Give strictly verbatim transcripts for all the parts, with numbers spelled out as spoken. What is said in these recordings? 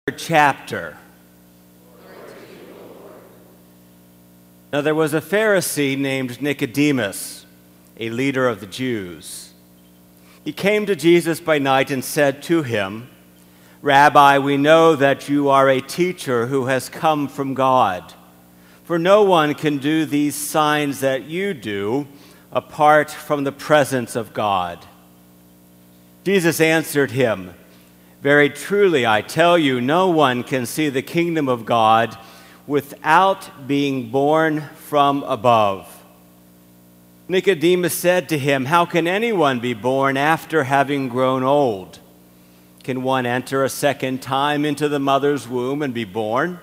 Chapter. Now there was a Pharisee named Nicodemus, a leader of the Jews. He came to Jesus by night and said to him, "Rabbi, we know that you are a teacher who has come from God, for no one can do these signs that you do apart from the presence of God." Jesus answered him, "Very truly, I tell you, no one can see the kingdom of God without being born from above." Nicodemus said to him, "How can anyone be born after having grown old? Can one enter a second time into the mother's womb and be born?"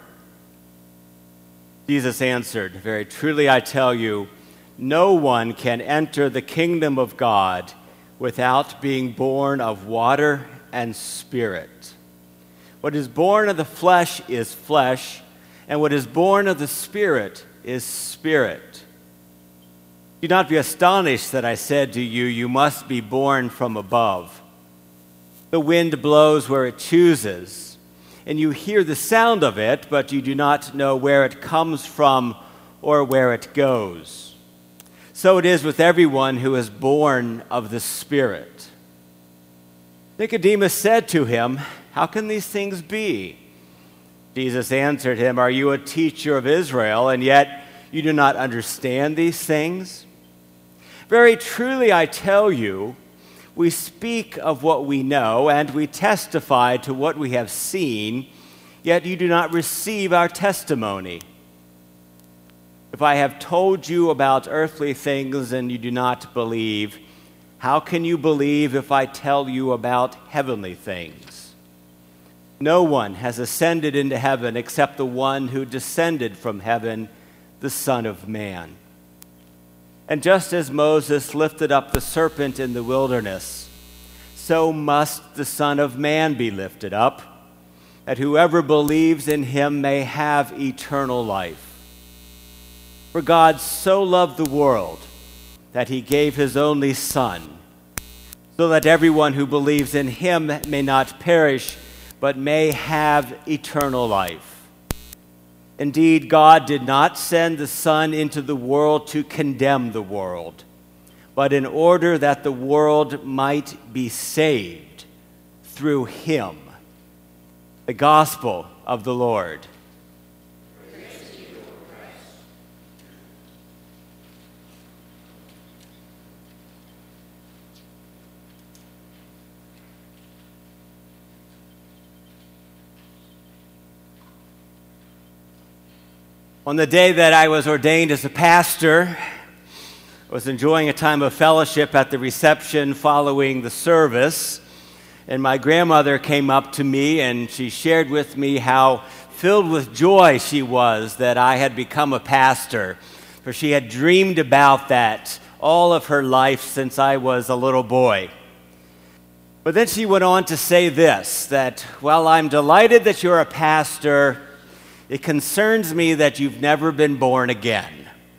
Jesus answered, "Very truly, I tell you, no one can enter the kingdom of God without being born of water and spirit. What is born of the flesh is flesh, and what is born of the Spirit is spirit. Do not be astonished that I said to you, you must be born from above. The wind blows where it chooses, and you hear the sound of it, but you do not know where it comes from or where it goes. So it is with everyone who is born of the Spirit." Nicodemus said to him, "How can these things be?" Jesus answered him, "Are you a teacher of Israel, and yet you do not understand these things? Very truly, I tell you, we speak of what we know, and we testify to what we have seen, yet you do not receive our testimony. If I have told you about earthly things and you do not believe, how can you believe if I tell you about heavenly things? No one has ascended into heaven except the one who descended from heaven, the Son of Man. And just as Moses lifted up the serpent in the wilderness, so must the Son of Man be lifted up, that whoever believes in him may have eternal life. For God so loved the world that he gave his only Son, so that everyone who believes in him may not perish, but may have eternal life. Indeed, God did not send the Son into the world to condemn the world, but in order that the world might be saved through him." The Gospel of the Lord. On the day that I was ordained as a pastor, I was enjoying a time of fellowship at the reception following the service, and my grandmother came up to me and she shared with me how filled with joy she was that I had become a pastor, for she had dreamed about that all of her life since I was a little boy. But then she went on to say this, that while I'm delighted that you're a pastor, it concerns me that you've never been born again.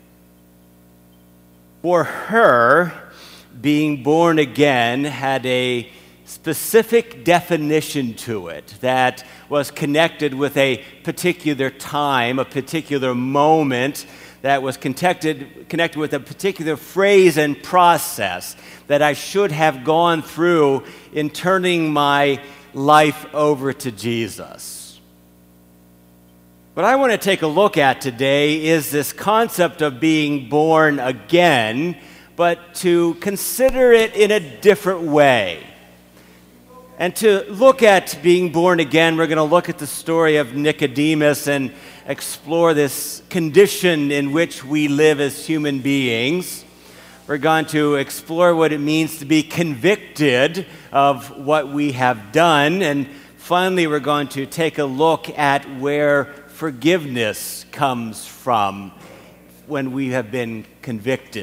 For her, being born again had a specific definition to it that was connected with a particular time, a particular moment, that was connected, connected with a particular phrase and process that I should have gone through in turning my life over to Jesus. What I want to take a look at today is this concept of being born again, but to consider it in a different way. And to look at being born again, we're going to look at the story of Nicodemus and explore this condition in which we live as human beings. We're going to explore what it means to be convicted of what we have done. And finally, we're going to take a look at where forgiveness comes from when we have been convicted.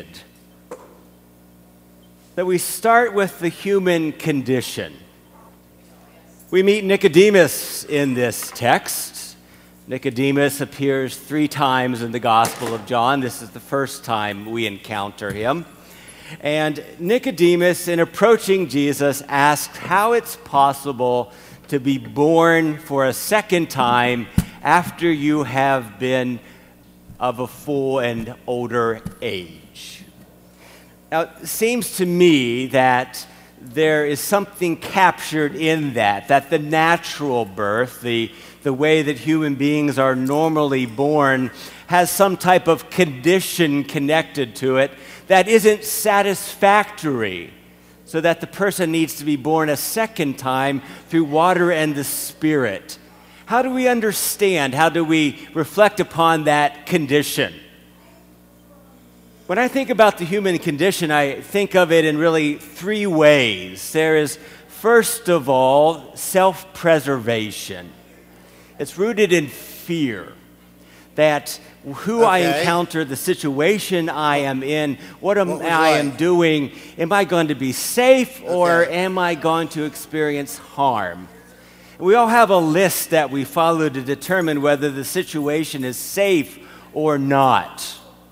That we start with the human condition. We meet Nicodemus in this text. Nicodemus appears three times in the Gospel of John. This is the first time we encounter him. And Nicodemus, in approaching Jesus, asks how it's possible to be born for a second time after you have been of a full and older age. Now, it seems to me that there is something captured in that, that the natural birth, the, the way that human beings are normally born, has some type of condition connected to it that isn't satisfactory, so that the person needs to be born a second time through water and the Spirit. How do we understand? How do we reflect upon that condition? When I think about the human condition, I think of it in really three ways. There is, first of all, self-preservation. It's rooted in fear that who okay. I encounter, the situation I am in, what am what I like? am doing, am I going to be safe or okay. am I going to experience harm? We all have a list that we follow to determine whether the situation is safe or not.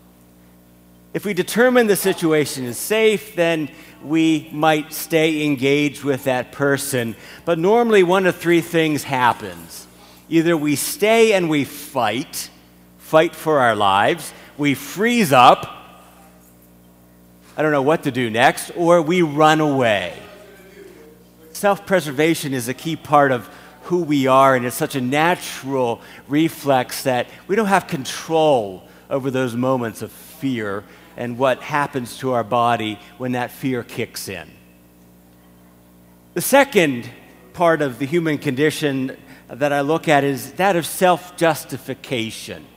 If we determine the situation is safe, then we might stay engaged with that person. But normally one of three things happens. Either we stay and we fight, fight for our lives, we freeze up, I don't know what to do next, or we run away. Self-preservation is a key part of who we are, and it's such a natural reflex that we don't have control over those moments of fear and what happens to our body when that fear kicks in. The second part of the human condition that I look at is that of self-justification.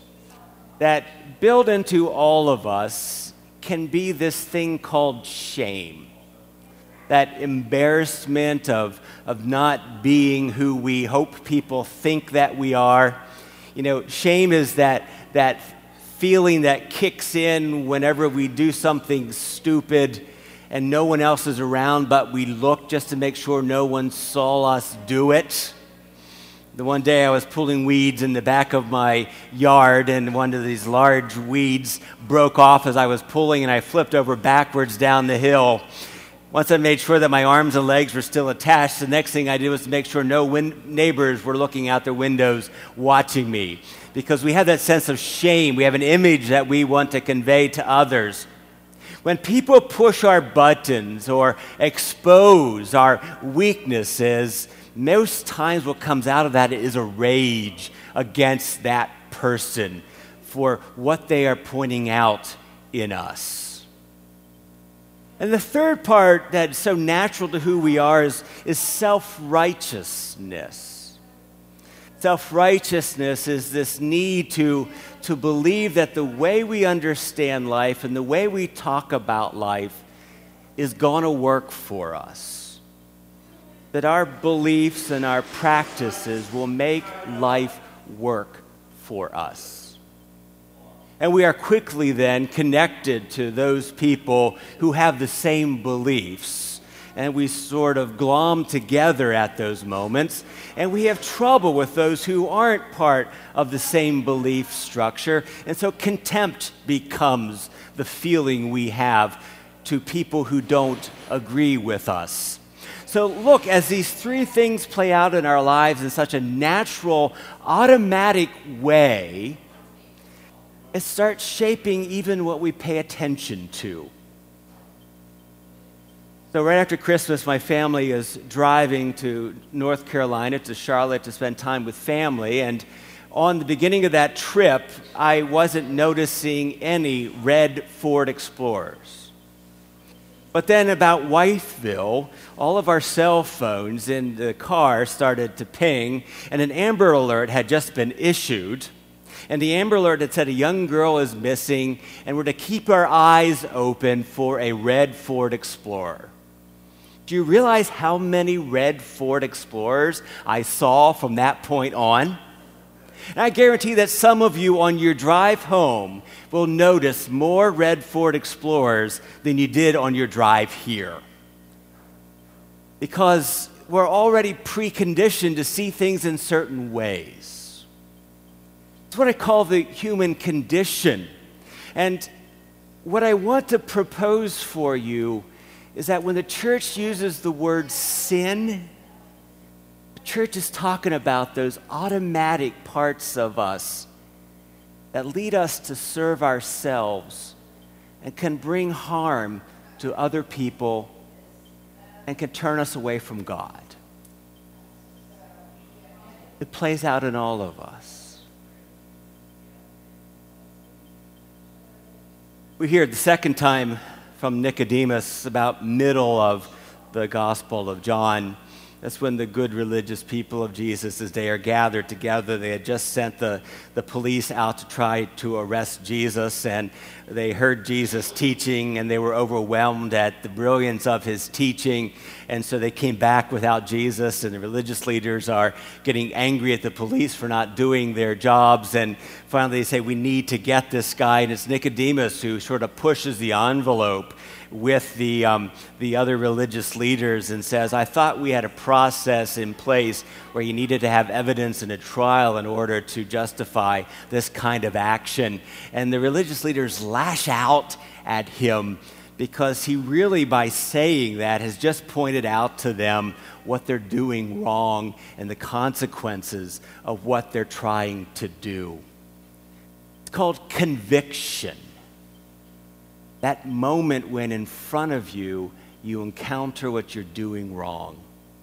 That built into all of us can be this thing called shame. That embarrassment of, of not being who we hope people think that we are. You know, shame is that, that feeling that kicks in whenever we do something stupid and no one else is around, but we look just to make sure no one saw us do it. The one day I was pulling weeds in the back of my yard, and one of these large weeds broke off as I was pulling, and I flipped over backwards down the hill. Once I made sure that my arms and legs were still attached, the next thing I did was to make sure no win- neighbors were looking out their windows watching me. Because we have that sense of shame. We have an image that we want to convey to others. When people push our buttons or expose our weaknesses, most times what comes out of that is a rage against that person for what they are pointing out in us. And the third part that's so natural to who we are is, is self-righteousness. Self-righteousness is this need to, to believe that the way we understand life and the way we talk about life is going to work for us. That our beliefs and our practices will make life work for us. And we are quickly then connected to those people who have the same beliefs. And we sort of glom together at those moments. And we have trouble with those who aren't part of the same belief structure. And so contempt becomes the feeling we have to people who don't agree with us. So look, as these three things play out in our lives in such a natural, automatic way, it starts shaping even what we pay attention to. So right after Christmas, my family is driving to North Carolina, to Charlotte, to spend time with family. And on the beginning of that trip, I wasn't noticing any red Ford Explorers. But then about Wytheville, all of our cell phones in the car started to ping, and an Amber Alert had just been issued. And the Amber Alert had said a young girl is missing, and we're to keep our eyes open for a red Ford Explorer. Do you realize how many red Ford Explorers I saw from that point on? And I guarantee that some of you on your drive home will notice more red Ford Explorers than you did on your drive here. Because we're already preconditioned to see things in certain ways. It's what I call the human condition. And what I want to propose for you is that when the church uses the word sin, church is talking about those automatic parts of us that lead us to serve ourselves and can bring harm to other people and can turn us away from God. It plays out in all of us. We hear the second time from Nicodemus about middle of the Gospel of John. That's when the good religious people of Jesus' day are gathered together. They had just sent the, the police out to try to arrest Jesus, and they heard Jesus teaching, and they were overwhelmed at the brilliance of his teaching. And so they came back without Jesus, and the religious leaders are getting angry at the police for not doing their jobs. And finally they say, we need to get this guy. And it's Nicodemus who sort of pushes the envelope with the, um, the other religious leaders and says, I thought we had a process in place where you needed to have evidence in a trial in order to justify this kind of action. And the religious leaders lash out at him because he really, by saying that, has just pointed out to them what they're doing wrong and the consequences of what they're trying to do. It's called conviction. That moment when in front of you, you encounter what you're doing wrong.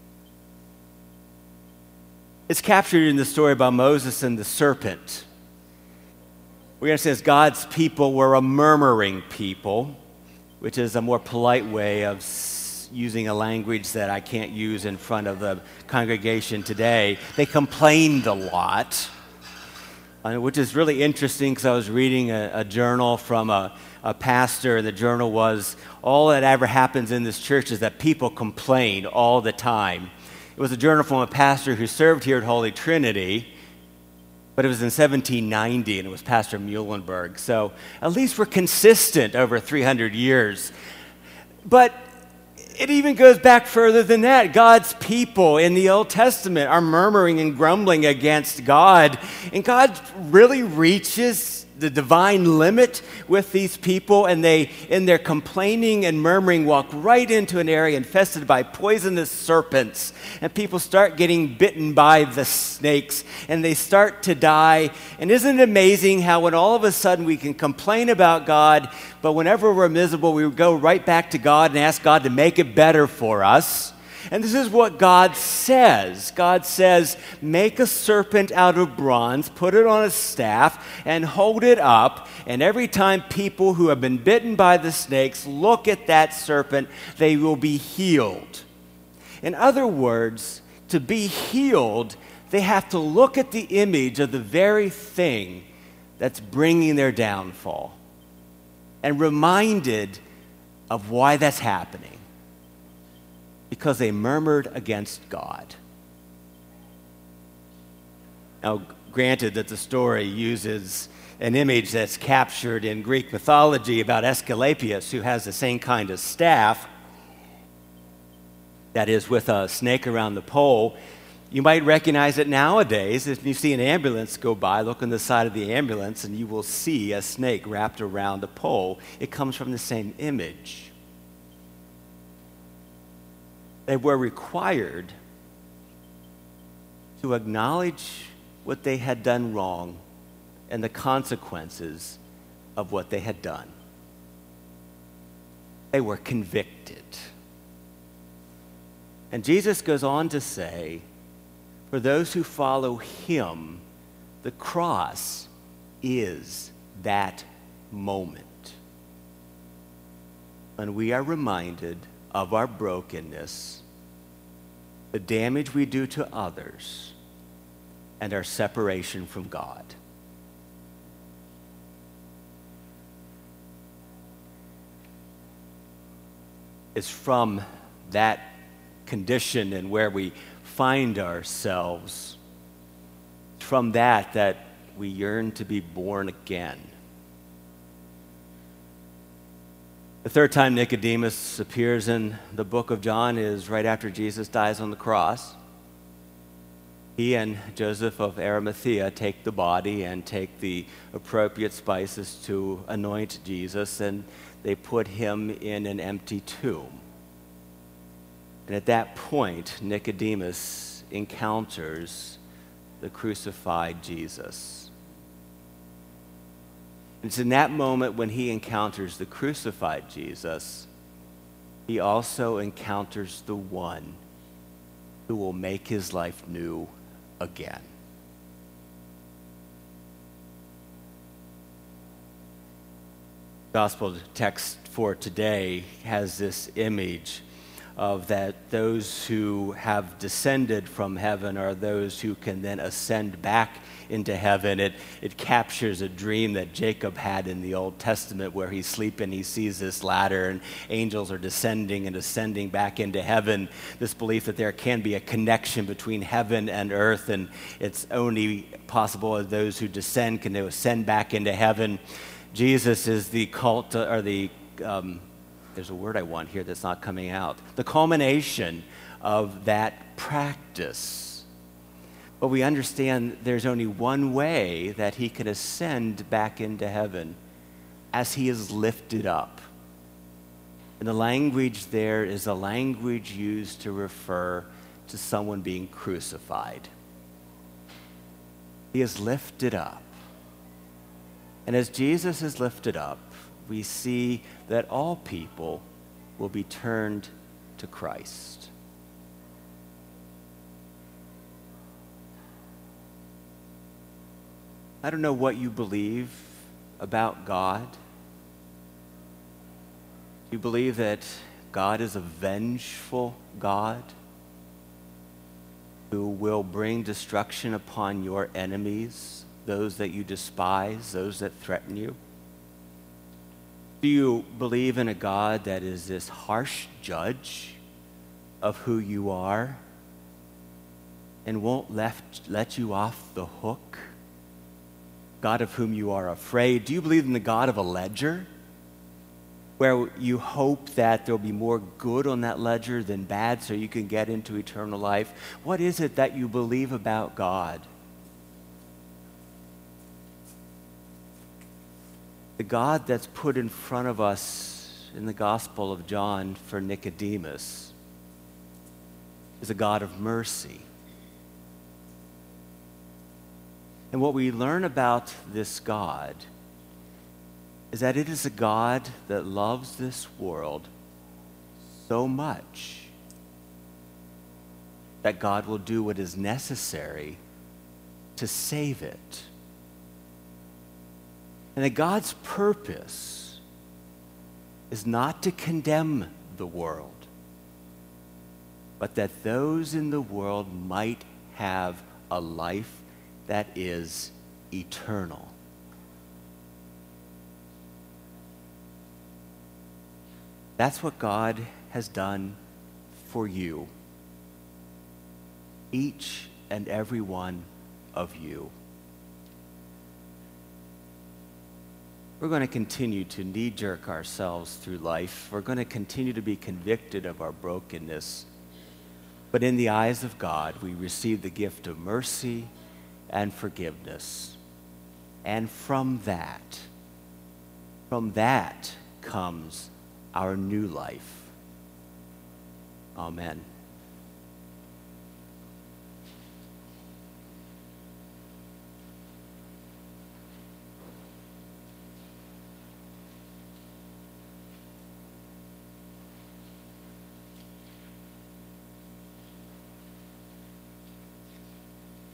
It's captured in the story about Moses and the serpent. We're going to say as God's people were a murmuring people, which is a more polite way of using a language that I can't use in front of the congregation today. They complained a lot, which is really interesting because I was reading a, a journal from a a pastor, and the journal was, all that ever happens in this church is that people complain all the time. It was a journal from a pastor who served here at Holy Trinity, but it was in seventeen ninety, and it was Pastor Muhlenberg. So at least we're consistent over three hundred years. But it even goes back further than that. God's people in the Old Testament are murmuring and grumbling against God, and God really reaches the divine limit with these people, and they, in their complaining and murmuring, walk right into an area infested by poisonous serpents, and people start getting bitten by the snakes, and they start to die. And isn't it amazing how when all of a sudden we can complain about God, but whenever we're miserable, we go right back to God and ask God to make it better for us? And this is what God says. God says, make a serpent out of bronze, put it on a staff, and hold it up. And every time people who have been bitten by the snakes look at that serpent, they will be healed. In other words, to be healed, they have to look at the image of the very thing that's bringing their downfall and reminded of why that's happening. Because they murmured against God. Now, granted that the story uses an image that's captured in Greek mythology about Asclepius, who has the same kind of staff, that is, with a snake around the pole. You might recognize it nowadays. If you see an ambulance go by, look on the side of the ambulance, and you will see a snake wrapped around a pole. It comes from the same image. They were required to acknowledge what they had done wrong and the consequences of what they had done. They were convicted. And Jesus goes on to say, for those who follow him, the cross is that moment. And we are reminded of our brokenness, the damage we do to others, and our separation from God. It's from that condition and where we find ourselves, from that that we yearn to be born again. The third time Nicodemus appears in the book of John is right after Jesus dies on the cross. He and Joseph of Arimathea take the body and take the appropriate spices to anoint Jesus, and they put him in an empty tomb. And at that point, Nicodemus encounters the crucified Jesus. It's in that moment when he encounters the crucified Jesus, he also encounters the one who will make his life new again. Gospel text for today has this image of that those who have descended from heaven are those who can then ascend back into heaven. It, it captures a dream that Jacob had in the Old Testament where he's sleeping, he sees this ladder and angels are descending and ascending back into heaven. This belief that there can be a connection between heaven and earth, and it's only possible that those who descend can ascend back into heaven. Jesus is the cult, or the um, there's a word I want here that's not coming out. The culmination of that practice. But we understand there's only one way that he can ascend back into heaven, as he is lifted up. And the language there is a language used to refer to someone being crucified. He is lifted up. And as Jesus is lifted up, we see that all people will be turned to Christ. I don't know what you believe about God. Do you believe that God is a vengeful God who will bring destruction upon your enemies, those that you despise, those that threaten you? Do you believe in a God that is this harsh judge of who you are and won't left, let you off the hook? God of whom you are afraid? Do you believe in the God of a ledger, where you hope that there'll be more good on that ledger than bad so you can get into eternal life? What is it that you believe about God? The God that's put in front of us in the Gospel of John for Nicodemus is a God of mercy. And what we learn about this God is that it is a God that loves this world so much that God will do what is necessary to save it. And that God's purpose is not to condemn the world, but that those in the world might have a life that is eternal. That's what God has done for you, each and every one of you. We're going to continue to knee-jerk ourselves through life. We're going to continue to be convicted of our brokenness. But in the eyes of God, we receive the gift of mercy and forgiveness. And from that, from that comes our new life. Amen.